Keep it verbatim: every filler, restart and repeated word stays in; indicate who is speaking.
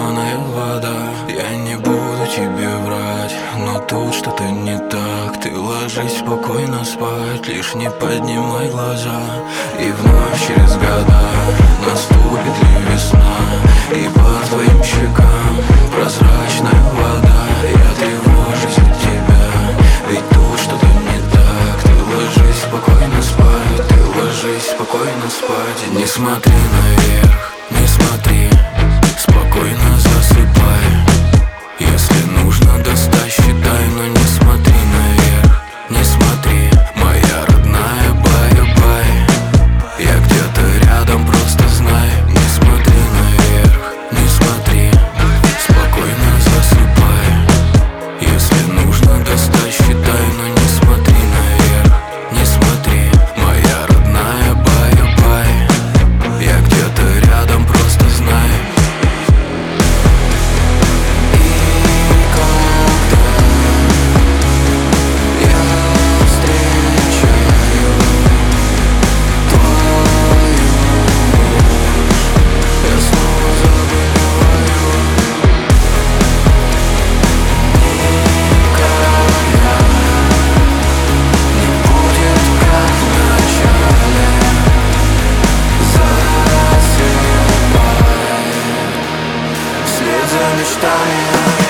Speaker 1: соленая вода. Я не буду тебе врать, но тут что-то не так. Ты ложись спокойно спать, лишь не поднимай глаза. И вновь через года наступит ли весна, и по твоим щекам прозрачная вода. Я тревожусь за тебя, ведь тут что-то не так. Ты ложись спокойно спать, ты ложись спокойно спать. И не смотри наверх, не смотри, спокойно засыпай. Если нужно, достай, считай, но не смотри наверх, не смотри, моя родная, бай-бай. Я где-то рядом, просто знай. Не смотри наверх, не смотри, спокойно засыпай. Если нужно, достай, считай, но не смотри наверх, не смотри, моя родная, бай-бай. Я где-то рядом, просто знай.
Speaker 2: Мечтами